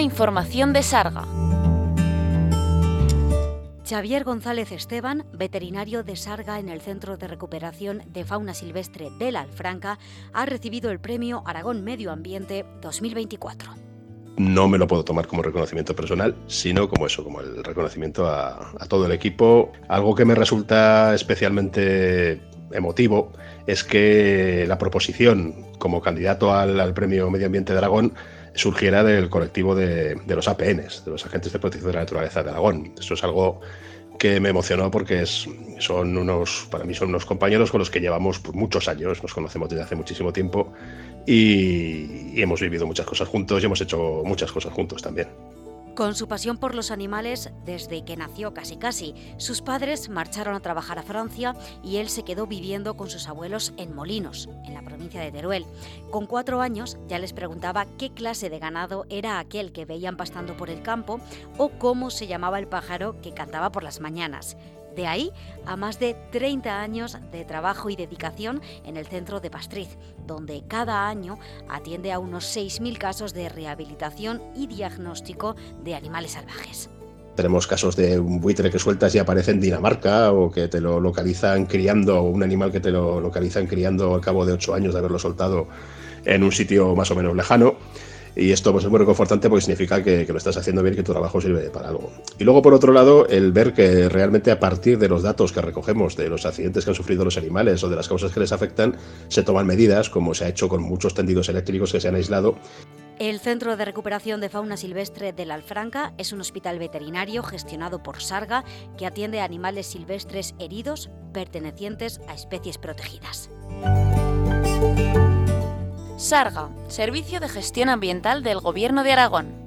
información de Sarga. Xavier González Esteban, veterinario de Sarga en el Centro de Recuperación de Fauna Silvestre de la Alfranca, ha recibido el Premio Aragón Medio Ambiente 2024. No me lo puedo tomar como reconocimiento personal, sino como el reconocimiento a todo el equipo. Algo que me resulta especialmente emotivo es que la proposición como candidato al Premio Medio Ambiente de Aragón surgiera del colectivo de los APNs, de los Agentes de Protección de la Naturaleza de Aragón. Eso es algo que me emocionó porque para mí son unos compañeros con los que llevamos muchos años, nos conocemos desde hace muchísimo tiempo y hemos vivido muchas cosas juntos y hemos hecho muchas cosas juntos también. Con su pasión por los animales, desde que nació casi, sus padres marcharon a trabajar a Francia y él se quedó viviendo con sus abuelos en Molinos, en la provincia de Teruel. Con 4 años ya les preguntaba qué clase de ganado era aquel que veían pastando por el campo o cómo se llamaba el pájaro que cantaba por las mañanas. De ahí a más de 30 años de trabajo y dedicación en el centro de Pastriz, donde cada año atiende a unos 6.000 casos de rehabilitación y diagnóstico de animales salvajes. Tenemos casos de un buitre que sueltas y aparece en Dinamarca, o que te lo localizan criando, o un animal que te lo localizan criando al cabo de 8 años de haberlo soltado en un sitio más o menos lejano. Y esto pues es muy reconfortante porque significa que lo estás haciendo bien y que tu trabajo sirve para algo. Y luego, por otro lado, el ver que realmente a partir de los datos que recogemos de los accidentes que han sufrido los animales o de las causas que les afectan, se toman medidas, como se ha hecho con muchos tendidos eléctricos que se han aislado. El Centro de Recuperación de Fauna Silvestre de la Alfranca es un hospital veterinario gestionado por Sarga que atiende a animales silvestres heridos pertenecientes a especies protegidas. Sarga, Servicio de Gestión Ambiental del Gobierno de Aragón.